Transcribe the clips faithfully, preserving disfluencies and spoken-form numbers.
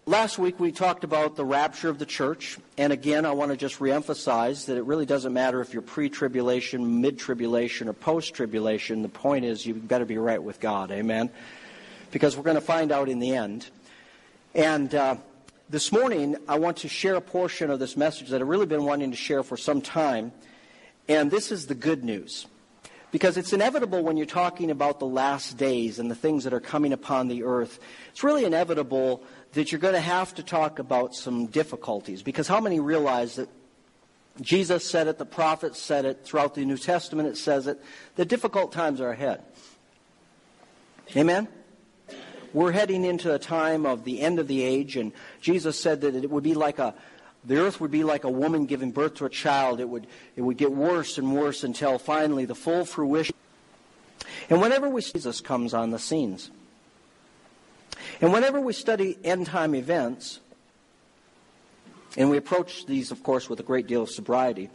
Last week we talked about the rapture of the church, and again I want to just reemphasize that it really doesn't matter if you're pre-tribulation, mid-tribulation, or post-tribulation. The point is you better be right with God, amen? Because we're going to find out in the end. And uh, this morning I want to share a portion of this message that I've really been wanting to share for some time, and this is the good news. Because it's inevitable when you're talking about the last days and the things that are coming upon the earth, it's really inevitable that you're going to have to talk about some difficulties. Because how many realize that Jesus said it, the prophets said it, throughout the New Testament it says it, that difficult times are ahead. Amen? We're heading into a time of the end of the age, and Jesus said that it would be like a The earth would be like a woman giving birth to a child. It would it would get worse and worse until finally the full fruition. And whenever we see Jesus comes on the scenes, and whenever we study end-time events, and we approach these, of course, with a great deal of sobriety,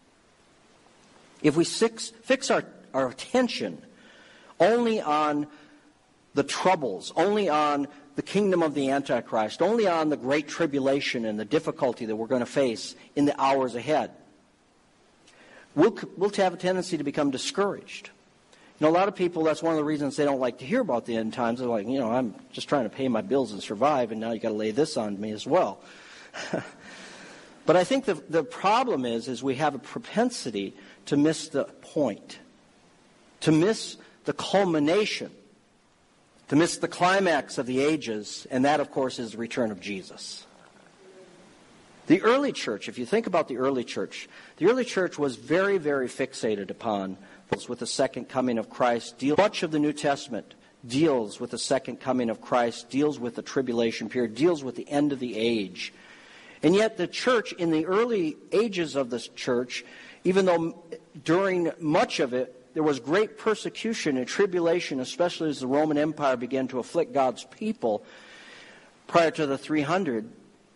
if we fix, fix our, our attention only on the troubles, only on the kingdom of the Antichrist, only on the great tribulation and the difficulty that we're going to face in the hours ahead, we'll, we'll have a tendency to become discouraged. You know, a lot of people, that's one of the reasons they don't like to hear about the end times. They're like, you know, I'm just trying to pay my bills and survive, and now you got to lay this on me as well. But I think the, the problem is, is we have a propensity to miss the point, to miss the culmination, to miss the climax of the ages, and that, of course, is the return of Jesus. The early church, if you think about the early church, the early church was very, very fixated upon with the second coming of Christ. Much of the New Testament deals with the second coming of Christ, deals with the tribulation period, deals with the end of the age. And yet the church, in the early ages of this church, even though during much of it, there was great persecution and tribulation, especially as the Roman Empire began to afflict God's people prior to the three hundred.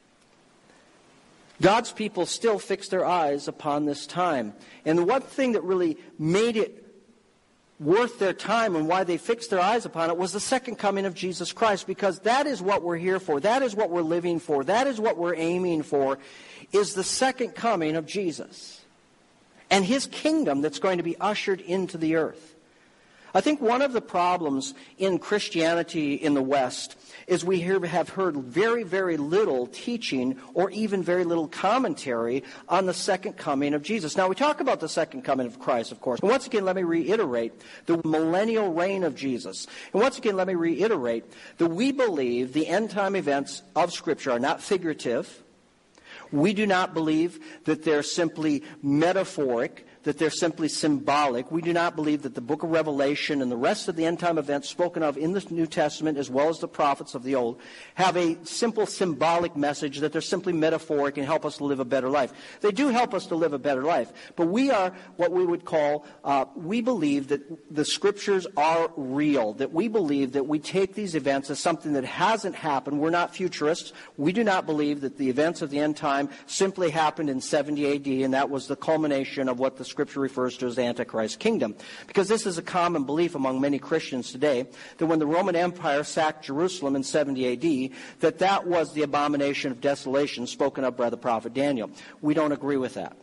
God's people still fixed their eyes upon this time. And the one thing that really made it worth their time and why they fixed their eyes upon it was the second coming of Jesus Christ, because that is what we're here for. That is what we're living for. That is what we're aiming for, is the second coming of Jesus and his kingdom that's going to be ushered into the earth. I think one of the problems in Christianity in the West is we have heard very, very little teaching or even very little commentary on the second coming of Jesus. Now, we talk about the second coming of Christ, of course. And once again, let me reiterate the millennial reign of Jesus. And once again, let me reiterate that we believe the end-time events of Scripture are not figurative. We do not believe that they're simply metaphoric, that they're simply symbolic. We do not believe that the book of Revelation and the rest of the end-time events spoken of in the New Testament, as well as the prophets of the Old, have a simple symbolic message, that they're simply metaphoric and help us to live a better life. They do help us to live a better life. But we are what we would call, uh, we believe that the Scriptures are real, that we believe that we take these events as something that hasn't happened. We're not futurists. We do not believe that the events of the end time simply happened in seventy A D, and that was the culmination of what the Scripture refers to as the Antichrist kingdom. Because this is a common belief among many Christians today, that when the Roman Empire sacked Jerusalem in seventy A D, that that was the abomination of desolation spoken of by the prophet Daniel. We don't agree with that.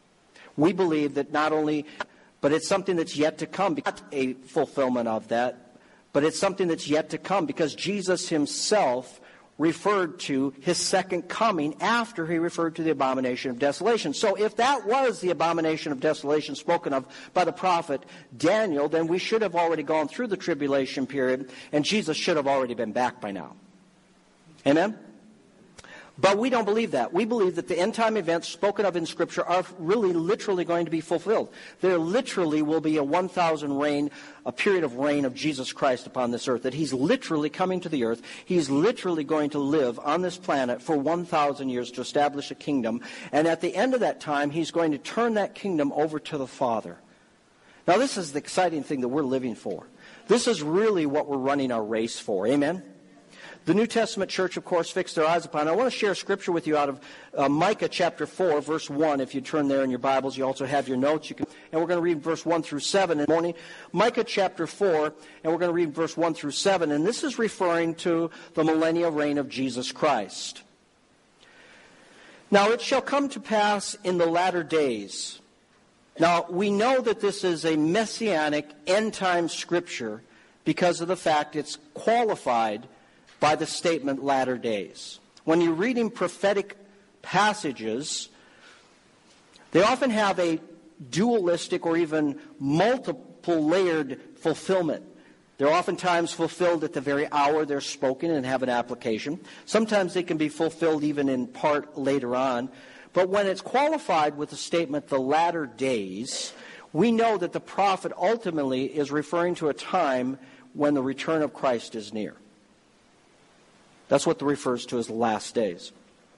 We believe that not only, but it's something that's yet to come, not a fulfillment of that, but it's something that's yet to come, because Jesus himself referred to his second coming after he referred to the abomination of desolation. So if that was the abomination of desolation spoken of by the prophet Daniel, then we should have already gone through the tribulation period, and Jesus should have already been back by now. Amen? But we don't believe that. We believe that the end-time events spoken of in Scripture are really literally going to be fulfilled. There literally will be a one thousand reign, a period of reign of Jesus Christ upon this earth, that he's literally coming to the earth. He's literally going to live on this planet for one thousand years to establish a kingdom. And at the end of that time, he's going to turn that kingdom over to the Father. Now, this is the exciting thing that we're living for. This is really what we're running our race for. Amen? the New Testament church, of course, fixed their eyes upon. I want to share a scripture with you out of uh, Micah chapter four, verse one. If you turn there in your Bibles, you also have your notes. You can, and we're going to read verse one through seven in the morning. Micah chapter four, and we're going to read verse one through seven. And this is referring to the millennial reign of Jesus Christ. Now it shall come to pass in the latter days. Now we know that this is a messianic end-time scripture because of the fact it's qualified by the statement latter days. When you're reading prophetic passages, they often have a dualistic or even multiple layered fulfillment. They're oftentimes fulfilled at the very hour they're spoken and have an application. Sometimes they can be fulfilled even in part later on. But when it's qualified with the statement, the latter days, we know that the prophet ultimately is referring to a time when the return of Christ is near. That's what it refers to as the last days.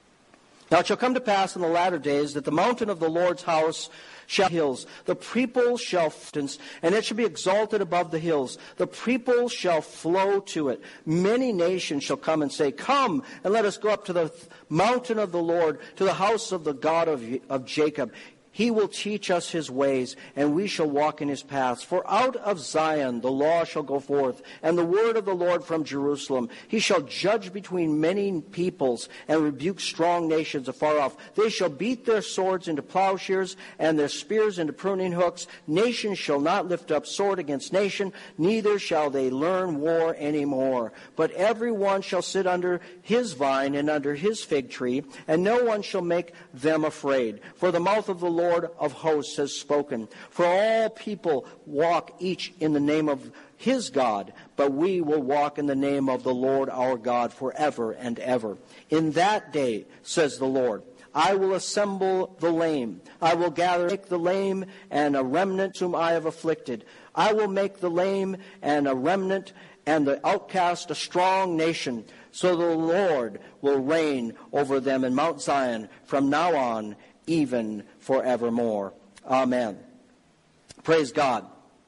Now it shall come to pass in the latter days that the mountain of the Lord's house shall hills. The people shall fountains, and it shall be exalted above the hills. The people shall flow to it. Many nations shall come and say, Come, and let us go up to the mountain of the Lord, to the house of the God of, of Jacob. He will teach us his ways, and we shall walk in his paths. For out of Zion the law shall go forth, and the word of the Lord from Jerusalem. He shall judge between many peoples, and rebuke strong nations afar off. They shall beat their swords into plowshares, and their spears into pruning hooks. Nation shall not lift up sword against nation, neither shall they learn war any more. But every one shall sit under his vine and under his fig tree, and no one shall make them afraid. For the mouth of the Lord Lord of hosts has spoken. For all people walk each in the name of his God, but we will walk in the name of the Lord our God forever and ever. In that day, says the Lord, I will assemble the lame. I will gather make the lame and a remnant whom I have afflicted. I will make the lame and a remnant and the outcast a strong nation. So the Lord will reign over them in Mount Zion from now on, even forevermore. Amen. Praise God.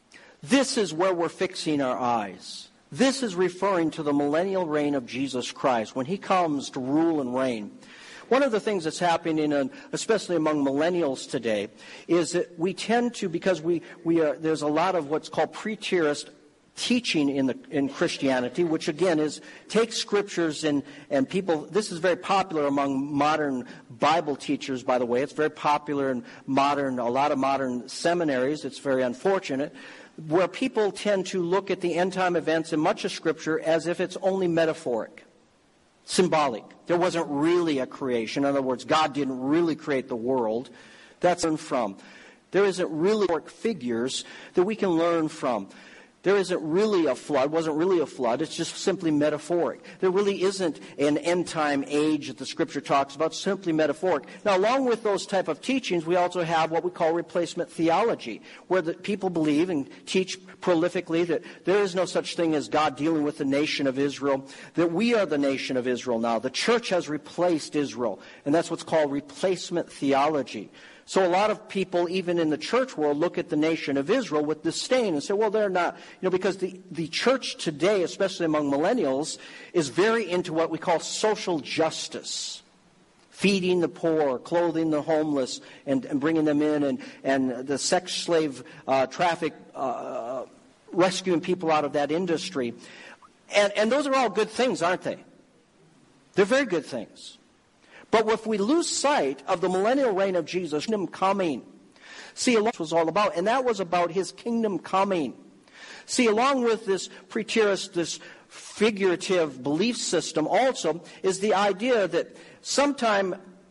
This is where we're fixing our eyes. This is referring to the millennial reign of Jesus Christ, when he comes to rule and reign. One of the things that's happening, in, especially among millennials today, is that we tend to, because we, we are, there's a lot of what's called preterist teaching in the in Christianity, which again is take scriptures and and people. This is very popular among modern Bible teachers, by the way. It's very popular in modern a lot of modern seminaries. It's very unfortunate, where people tend to look at the end time events in much of Scripture as if it's only metaphoric, symbolic. There wasn't really a creation. In other words, God didn't really create the world. That's learned from. There isn't really figures that we can learn from. There isn't really a flood, wasn't really a flood, it's just simply metaphoric. There really isn't an end-time age that the Scripture talks about, simply metaphoric. Now, along with those type of teachings, we also have what we call replacement theology, where the people believe and teach prolifically that there is no such thing as God dealing with the nation of Israel, that we are the nation of Israel now. The church has replaced Israel, and that's what's called replacement theology. So a lot of people, even in the church world, look at the nation of Israel with disdain and say, well, they're not, you know, because the, the church today, especially among millennials, is very into what we call social justice. Feeding the poor, clothing the homeless, and, and bringing them in, and, and the sex slave uh, traffic, uh, rescuing people out of that industry. And, and those are all good things, aren't they? They're very good things. But if we lose sight of the millennial reign of Jesus, kingdom coming, see, what was all about, and that was about his kingdom coming. See, along with this preterist, this figurative belief system also, is the idea that sometime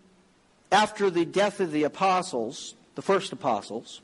after the death of the apostles, the first apostles,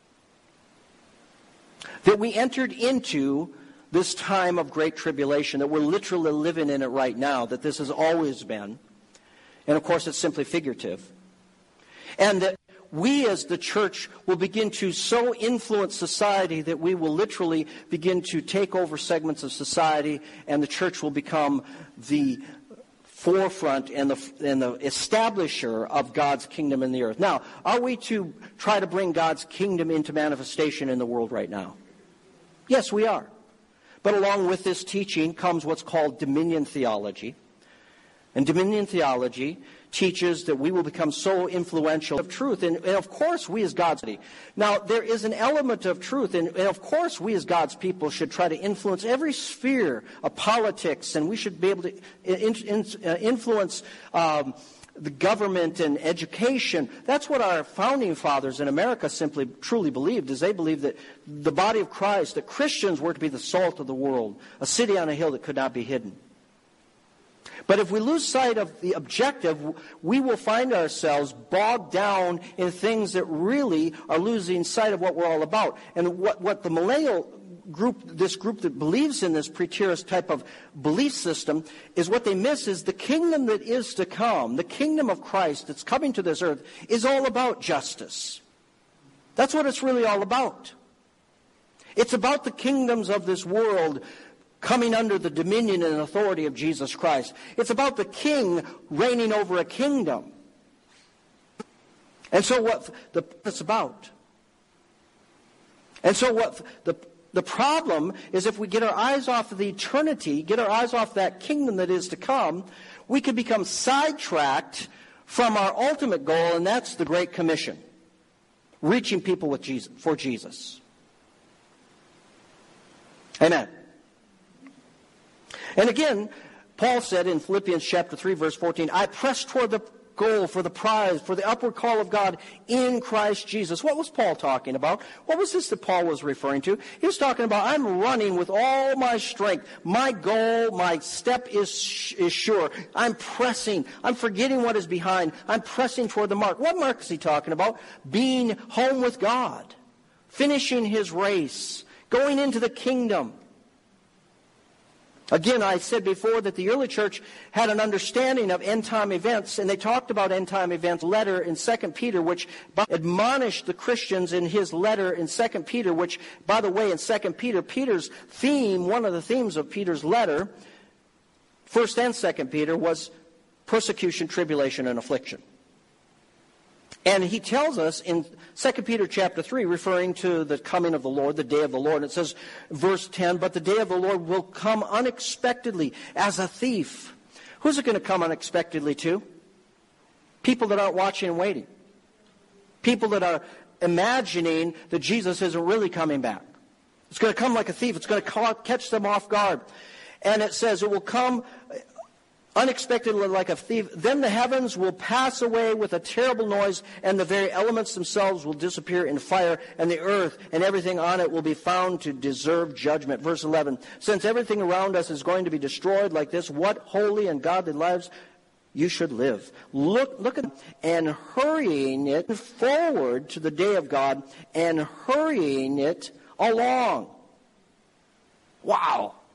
that we entered into this time of great tribulation, that we're literally living in it right now, that this has always been. And, of course, it's simply figurative. And that we as the church will begin to so influence society that we will literally begin to take over segments of society, and the church will become the forefront and the, and the establisher of God's kingdom in the earth. Now, are we to try to bring God's kingdom into manifestation in the world right now? Yes, we are. But along with this teaching comes what's called dominion theology. And dominion theology teaches that we will become so influential of truth. And, and of course, we as God's people. Now, there is an element of truth. And, and of course, we as God's people should try to influence every sphere of politics. And we should be able to in, in, uh, influence um, the government and education. That's what our founding fathers in America simply truly believed, is they believed that the body of Christ, that Christians were to be the salt of the world, a city on a hill that could not be hidden. But if we lose sight of the objective, we will find ourselves bogged down in things that really are losing sight of what we're all about. And what, what the millennial group, this group that believes in this preterist type of belief system, is what they miss is the kingdom that is to come, the kingdom of Christ that's coming to this earth, is all about justice. That's what it's really all about. It's about the kingdoms of this world coming under the dominion and authority of Jesus Christ. It's about the king reigning over a kingdom. And so what the it's about. And so what the the problem is, if we get our eyes off of the eternity, get our eyes off that kingdom that is to come, we can become sidetracked from our ultimate goal, and that's the Great Commission. Reaching people with Jesus, for Jesus. Amen. And again, Paul said in Philippians chapter three, verse fourteen, I press toward the goal for the prize, for the upward call of God in Christ Jesus. What was Paul talking about? What was this that Paul was referring to? He was talking about, I'm running with all my strength. My goal, my step is, is sure. I'm pressing. I'm forgetting what is behind. I'm pressing toward the mark. What mark is he talking about? Being home with God. Finishing his race. Going into the kingdom. Again, I said before that the early church had an understanding of end-time events, and they talked about end-time events letter in Second Peter, which admonished the Christians in his letter in Second Peter, which, by the way, in Second Peter, Peter's theme, one of the themes of Peter's letter, First and Second Peter, was persecution, tribulation, and affliction. And he tells us in Second Peter chapter three, referring to the coming of the Lord, the day of the Lord, and it says, verse ten, but the day of the Lord will come unexpectedly as a thief. Who's it going to come unexpectedly to? People that aren't watching and waiting. People that are imagining that Jesus isn't really coming back. It's going to come like a thief. It's going to catch them off guard. And it says it will come unexpectedly like a thief. Then the heavens will pass away with a terrible noise, and the very elements themselves will disappear in fire, and the earth and everything on it will be found to deserve judgment. Verse eleven, since everything around us is going to be destroyed like this, what holy and godly lives you should live. Look, look at, and hurrying it forward to the day of God, and hurrying it along. Wow.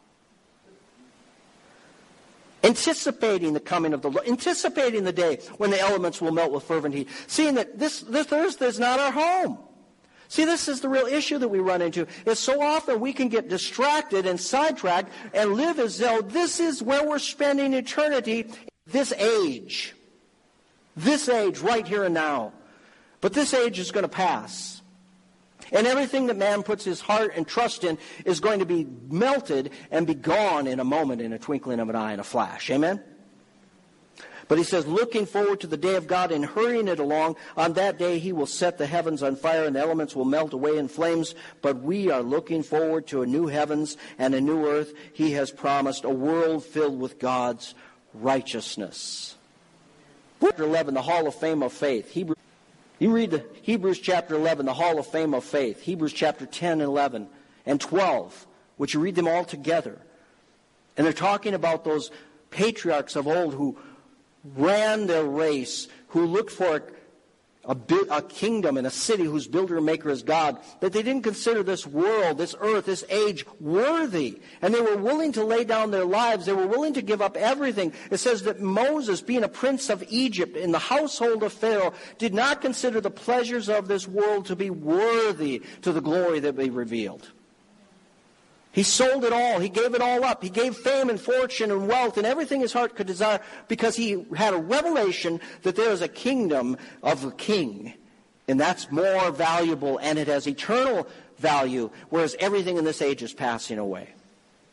Anticipating the coming of the Lord, anticipating the day when the elements will melt with fervent heat, seeing that this, this earth is not our home. See, this is the real issue that we run into. Is so often we can get distracted and sidetracked and live as though this is where we're spending eternity, this age. This age, right here and now. But this age is going to pass. And everything that man puts his heart and trust in is going to be melted and be gone in a moment, in a twinkling of an eye, in a flash. Amen? But he says, looking forward to the day of God and hurrying it along, on that day he will set the heavens on fire and the elements will melt away in flames. But we are looking forward to a new heavens and a new earth. He has promised a world filled with God's righteousness. Chapter eleven, the Hall of Fame of Faith. Hebrews. You read the Hebrews chapter eleven, the Hall of Fame of Faith. Hebrews chapter ten and eleven and twelve, which you read them all together. And they're talking about those patriarchs of old who ran their race, who looked for a, a kingdom and a city whose builder and maker is God, that they didn't consider this world, this earth, this age worthy. And they were willing to lay down their lives. They were willing to give up everything. It says that Moses, being a prince of Egypt in the household of Pharaoh, did not consider the pleasures of this world to be worthy to the glory that be revealed. He sold it all. He gave it all up. He gave fame and fortune and wealth and everything his heart could desire because he had a revelation that there is a kingdom of a king. And that's more valuable and it has eternal value, whereas everything in this age is passing away.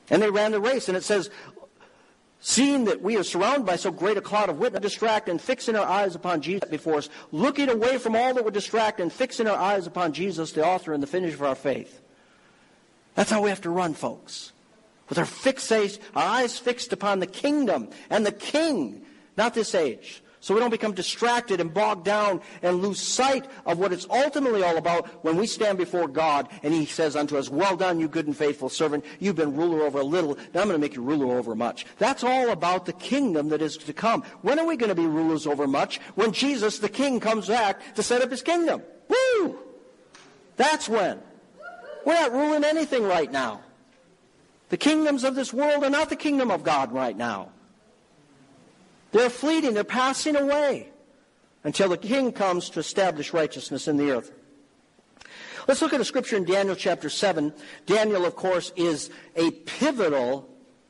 And they ran the race. And it says, seeing that we are surrounded by so great a cloud of witnesses, distract and fixing our eyes upon Jesus before us, looking away from all that would distract and fixing our eyes upon Jesus, the author and the finisher of our faith. That's how we have to run, folks. With our fixation, our eyes fixed upon the kingdom and the King, not this age. So we don't become distracted and bogged down and lose sight of what it's ultimately all about when we stand before God and He says unto us, well done, you good and faithful servant. You've been ruler over a little. Now I'm going to make you ruler over much. That's all about the kingdom that is to come. When are we going to be rulers over much? When Jesus, the King, comes back to set up His kingdom. Woo! That's when. We're not ruling anything right now. The kingdoms of this world are not the kingdom of God right now. They're fleeting. They're passing away until the King comes to establish righteousness in the earth. Let's look at a scripture in Daniel chapter seven. Daniel, of course, is a pivotal,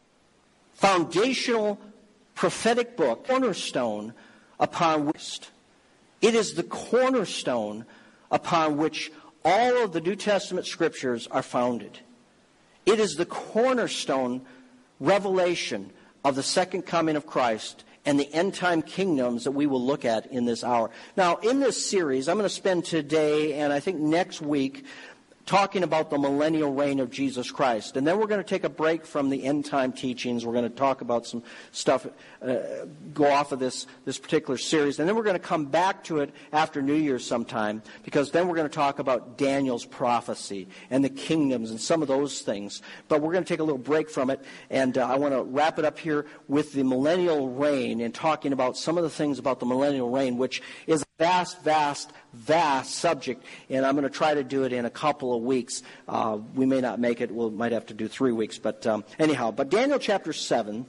foundational, prophetic book, cornerstone upon which it is the cornerstone upon which all of the New Testament scriptures are founded. It is the cornerstone revelation of the second coming of Christ and the end-time kingdoms that we will look at in this hour. Now, in this series, I'm going to spend today and I think next week talking about the millennial reign of Jesus Christ. And then we're going to take a break from the end-time teachings. We're going to talk about some stuff, uh, go off of this, this particular series. And then we're going to come back to it after New Year's sometime, because then we're going to talk about Daniel's prophecy and the kingdoms and some of those things. But we're going to take a little break from it, and uh, I want to wrap it up here with the millennial reign and talking about some of the things about the millennial reign, which is a vast, vast, vast subject, and I'm going to try to do it in a couple of weeks. Uh, we may not make it. We might have to do three weeks. But um, anyhow, but Daniel chapter seven,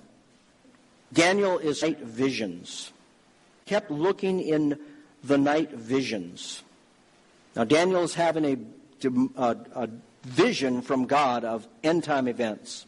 Daniel is night visions. Kept looking in the night visions. Now Daniel is having a, a, a vision from God of end-time events.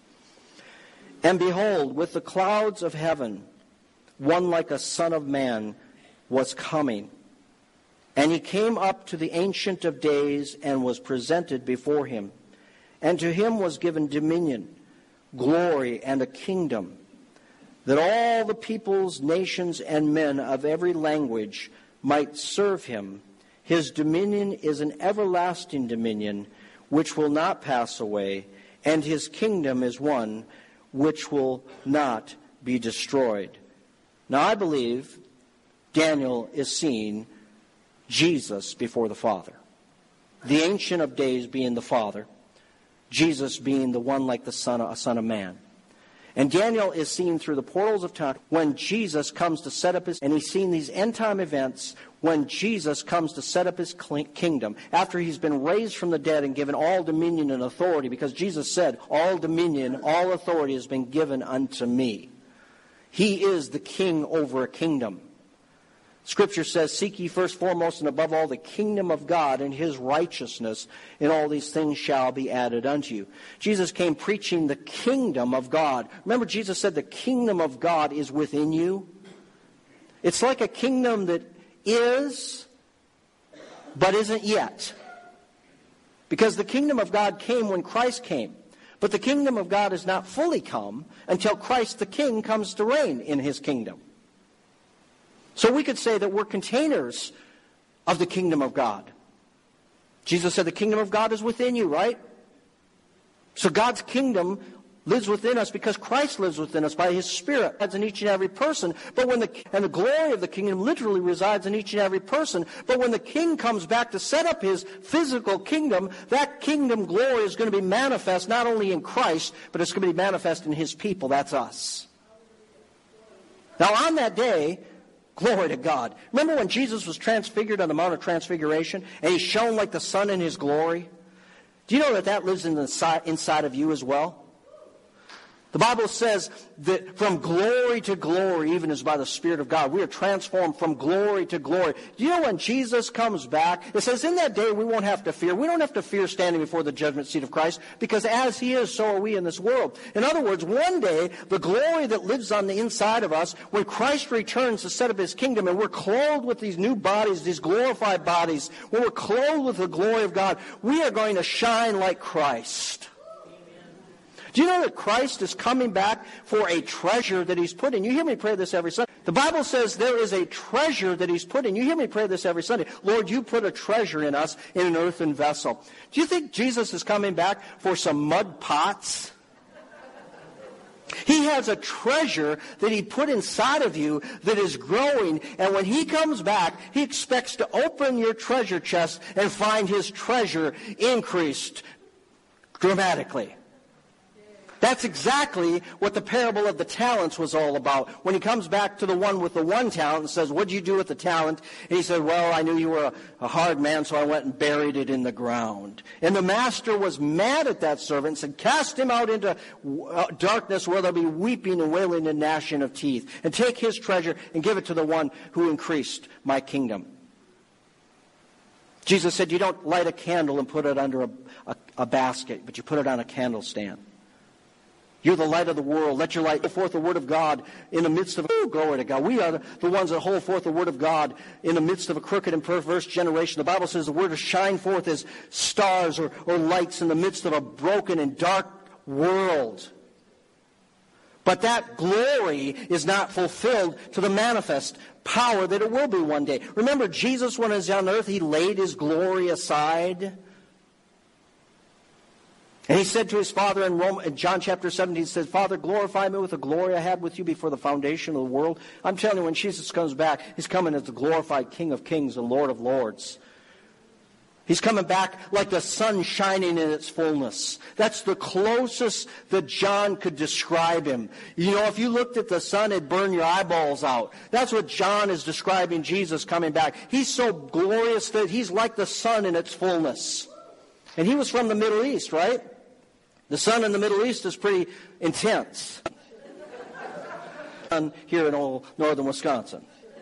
And behold, with the clouds of heaven, one like a son of man was coming. And he came up to the Ancient of Days and was presented before him. And to him was given dominion, glory, and a kingdom, that all the peoples, nations, and men of every language might serve him. His dominion is an everlasting dominion which will not pass away, and his kingdom is one which will not be destroyed. Now I believe Daniel is seeing Jesus before the Father. The Ancient of Days being the Father. Jesus being the one like the Son of, a Son of Man. And Daniel is seeing through the portals of time when Jesus comes to set up his... And he's seeing these end-time events when Jesus comes to set up his kingdom. After he's been raised from the dead and given all dominion and authority. Because Jesus said, all dominion, all authority has been given unto me. He is the king over a kingdom. Scripture says, seek ye first foremost and above all the kingdom of God and his righteousness, and all these things shall be added unto you. Jesus came preaching the kingdom of God. Remember, Jesus said the kingdom of God is within you. It's like a kingdom that is, but isn't yet. Because the kingdom of God came when Christ came. But the kingdom of God is not fully come until Christ the King comes to reign in his kingdom. So we could say that we're containers of the kingdom of God. Jesus said the kingdom of God is within you, right? So God's kingdom lives within us because Christ lives within us by his Spirit. Resides in each and every person. But when the and the glory of the kingdom literally resides in each and every person. But when the king comes back to set up his physical kingdom, that kingdom glory is going to be manifest not only in Christ, but it's going to be manifest in his people. That's us. Now on that day, glory to God. Remember when Jesus was transfigured on the Mount of Transfiguration and he shone like the sun in his glory? Do you know that that lives in the si- inside of you as well? The Bible says that from glory to glory, even as by the Spirit of God, we are transformed from glory to glory. Do you know when Jesus comes back, it says in that day we won't have to fear. We don't have to fear standing before the judgment seat of Christ, because as he is, so are we in this world. In other words, one day, the glory that lives on the inside of us, when Christ returns to set up his kingdom and we're clothed with these new bodies, these glorified bodies, when we're clothed with the glory of God, we are going to shine like Christ. Do Do you know that Christ is coming back for a treasure that he's put in? You hear me pray this every Sunday. The Bible says there is a treasure that he's put in. You hear me pray this every Sunday. Lord, you put a treasure in us in an earthen vessel. Do you think Jesus is coming back for some mud pots? He has a treasure that he put inside of you that is growing, and when he comes back, he expects to open your treasure chest and find his treasure increased dramatically. That's exactly what the parable of the talents was all about. When he comes back to the one with the one talent and says, "What did you do with the talent?" And he said, "Well, I knew you were a, a hard man, so I went and buried it in the ground." And the master was mad at that servant and said, "Cast him out into uh, darkness where there'll be weeping and wailing and gnashing of teeth. And take his treasure and give it to the one who increased my kingdom." Jesus said, you don't light a candle and put it under a, a, a basket, but you put it on a candle stand. You're the light of the world. Let your light go forth the word of God in the midst of a... Oh, glory to God. We are the, the ones that hold forth the word of God in the midst of a crooked and perverse generation. The Bible says the word to shine forth as stars or, or lights in the midst of a broken and dark world. But that glory is not fulfilled to the manifest power that it will be one day. Remember, Jesus, when he was on earth, he laid his glory aside. And he said to his Father in, Rome, in John chapter seventeen, he said, "Father, glorify me with the glory I had with you before the foundation of the world." I'm telling you, when Jesus comes back, he's coming as the glorified King of kings and Lord of lords. He's coming back like the sun shining in its fullness. That's the closest that John could describe him. You know, if you looked at the sun, it'd burn your eyeballs out. That's what John is describing Jesus coming back. He's so glorious that he's like the sun in its fullness. And he was from the Middle East, right? The sun in the Middle East is pretty intense. Here in old northern Wisconsin.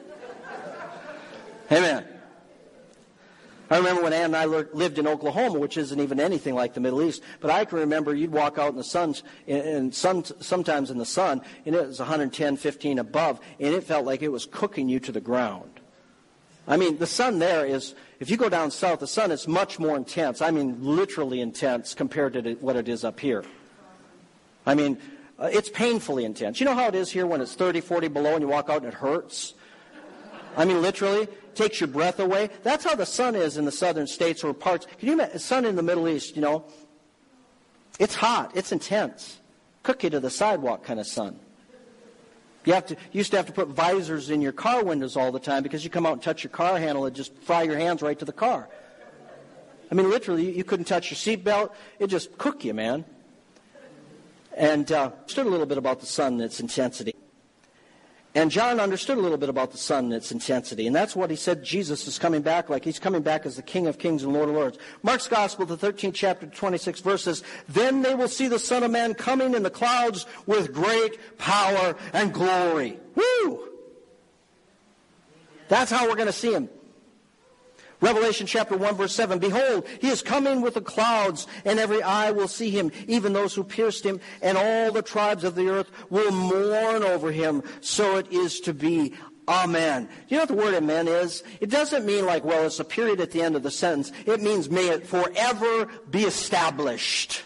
Amen. I remember when Ann and I lived in Oklahoma, which isn't even anything like the Middle East, but I can remember you'd walk out in the sun, and sun, sometimes in the sun, and it was one ten, fifteen above, and it felt like it was cooking you to the ground. I mean, the sun there is, if you go down south, the sun is much more intense. I mean, literally intense compared to what it is up here. I mean, uh, it's painfully intense. You know how it is here when it's thirty, forty below and you walk out and it hurts? I mean, literally, takes your breath away. That's how the sun is in the southern states or parts. Can you imagine, the sun in the Middle East, you know, it's hot, it's intense. Cook you to the sidewalk kind of sun. You have to, you used to have to put visors in your car windows all the time because you come out and touch your car handle and just fry your hands right to the car. I mean, literally, you couldn't touch your seatbelt. It just cook you, man. And uh, understood a little bit about the sun and its intensity. And John understood a little bit about the sun and its intensity. And that's what he said Jesus is coming back like. He's coming back as the King of kings and Lord of lords. Mark's Gospel, the thirteenth chapter, twenty-six verses. "Then they will see the Son of Man coming in the clouds with great power and glory." Woo! That's how we're going to see him. Revelation chapter one, verse seven. "Behold, he is coming with the clouds, and every eye will see him, even those who pierced him, and all the tribes of the earth will mourn over him. So it is to be. Amen." You know what the word amen is? It doesn't mean like, well, it's a period at the end of the sentence. It means may it forever be established.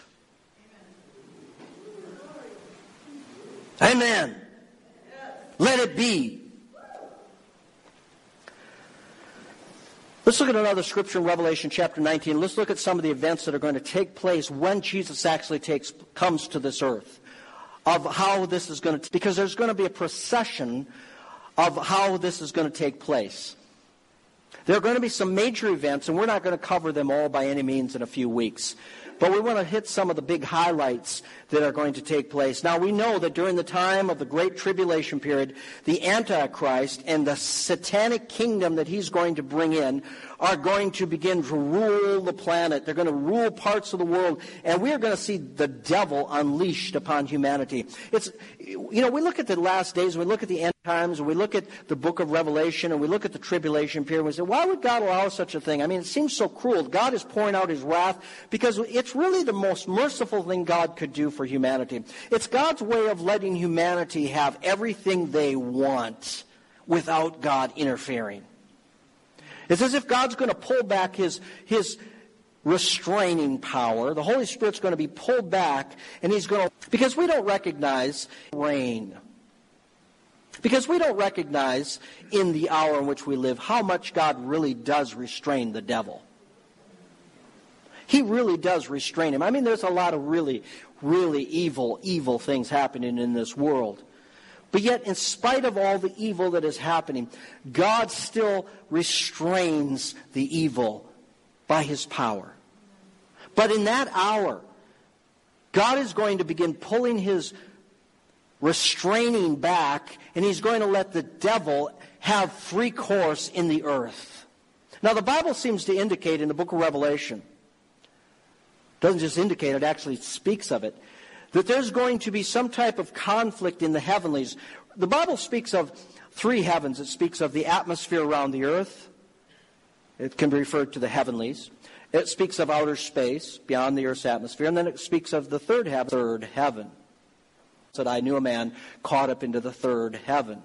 Amen. Let it be. Let's look at another scripture in Revelation chapter nineteen. Let's look at some of the events that are going to take place when Jesus actually takes comes to this earth. Of how this is going to... Because there's going to be a procession of how this is going to take place. There are going to be some major events, and we're not going to cover them all by any means in a few weeks. But we want to hit some of the big highlights that are going to take place. Now, we know that during the time of the Great Tribulation period, the Antichrist and the satanic kingdom that he's going to bring in are going to begin to rule the planet. They're going to rule parts of the world. And we are going to see the devil unleashed upon humanity. It's, you know, we look at the last days, we look at the end times, and we look at the book of Revelation, and we look at the tribulation period, and we say, why would God allow such a thing? I mean, it seems so cruel. God is pouring out his wrath because it's really the most merciful thing God could do for humanity. It's God's way of letting humanity have everything they want without God interfering. It's as if God's going to pull back his, his restraining power. The Holy Spirit's going to be pulled back, and he's going to, because we don't recognize rain. Because we don't recognize in the hour in which we live how much God really does restrain the devil. He really does restrain him. I mean, there's a lot of really, really evil, evil things happening in this world. But yet, in spite of all the evil that is happening, God still restrains the evil by his power. But in that hour, God is going to begin pulling his restraining back, and he's going to let the devil have free course in the earth. Now, the Bible seems to indicate in the book of Revelation, doesn't just indicate, it actually speaks of it, that there's going to be some type of conflict in the heavenlies. The Bible speaks of three heavens. It speaks of the atmosphere around the earth. It can be referred to the heavenlies. It speaks of outer space beyond the earth's atmosphere. And then it speaks of the third heaven. Third heaven. It said, I knew a man caught up into the third heaven.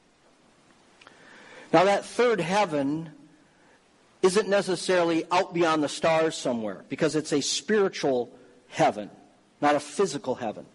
Now that third heaven isn't necessarily out beyond the stars somewhere, because it's a spiritual heaven, not a physical heaven.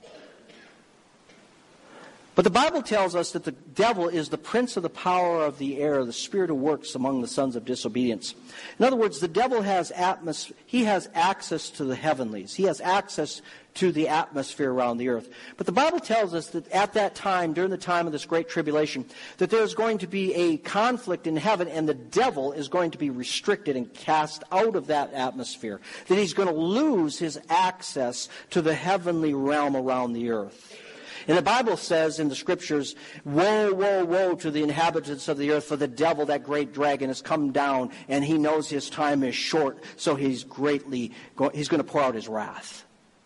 But the Bible tells us that the devil is the prince of the power of the air, the spirit who works among the sons of disobedience. In other words, the devil has atmos- he has access to the heavenlies. He has access to the atmosphere around the earth. But the Bible tells us that at that time, during the time of this great tribulation, that there's going to be a conflict in heaven, and the devil is going to be restricted and cast out of that atmosphere. That he's going to lose his access to the heavenly realm around the earth. And the Bible says in the Scriptures, woe, woe, woe to the inhabitants of the earth, for the devil, that great dragon, has come down, and he knows his time is short, so he's greatly, go- he's going to pour out his wrath.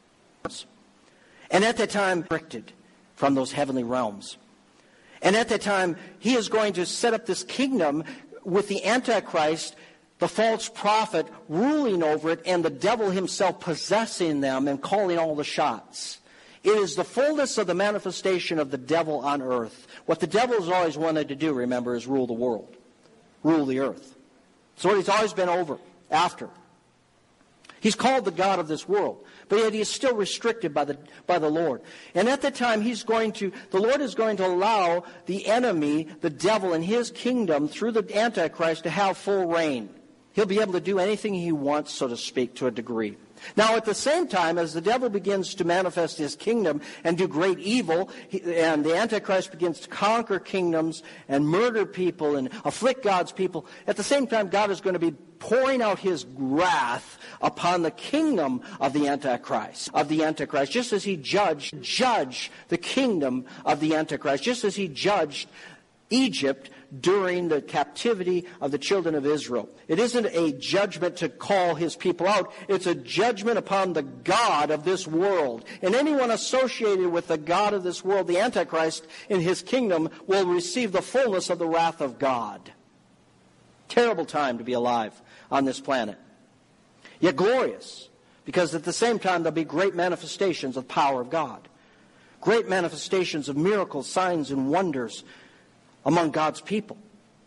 And at that time, restricted from those heavenly realms. And at that time, he is going to set up this kingdom with the Antichrist, the false prophet, ruling over it, and the devil himself possessing them and calling all the shots. It is the fullness of the manifestation of the devil on earth. What the devil has always wanted to do, remember, is rule the world. Rule the earth. It's what he's always been over, after. He's called the God of this world, but yet he is still restricted by the by the Lord. And at that time, he's going to, the Lord is going to allow the enemy, the devil, and his kingdom through the Antichrist to have full reign. He'll be able to do anything he wants, so to speak, to a degree. Now, at the same time, as the devil begins to manifest his kingdom and do great evil, he, and the Antichrist begins to conquer kingdoms and murder people and afflict God's people, at the same time, God is going to be pouring out his wrath upon the kingdom of the Antichrist, of the Antichrist, just as he judged, judged the kingdom of the Antichrist, just as he judged Egypt during the captivity of the children of Israel. It isn't a judgment to call his people out. It's a judgment upon the God of this world. And anyone associated with the God of this world, the Antichrist, in his kingdom, will receive the fullness of the wrath of God. Terrible time to be alive on this planet. Yet glorious, because at the same time there'll be great manifestations of the power of God. Great manifestations of miracles, signs, and wonders among God's people.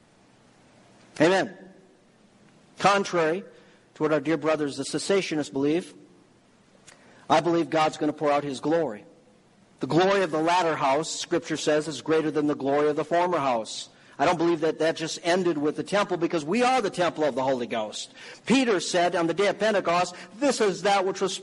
Amen. Contrary to what our dear brothers the cessationists believe, I believe God's going to pour out his glory. The glory of the latter house, Scripture says, is greater than the glory of the former house. I don't believe that that just ended with the temple, because we are the temple of the Holy Ghost. Peter said on the day of Pentecost, this is that which was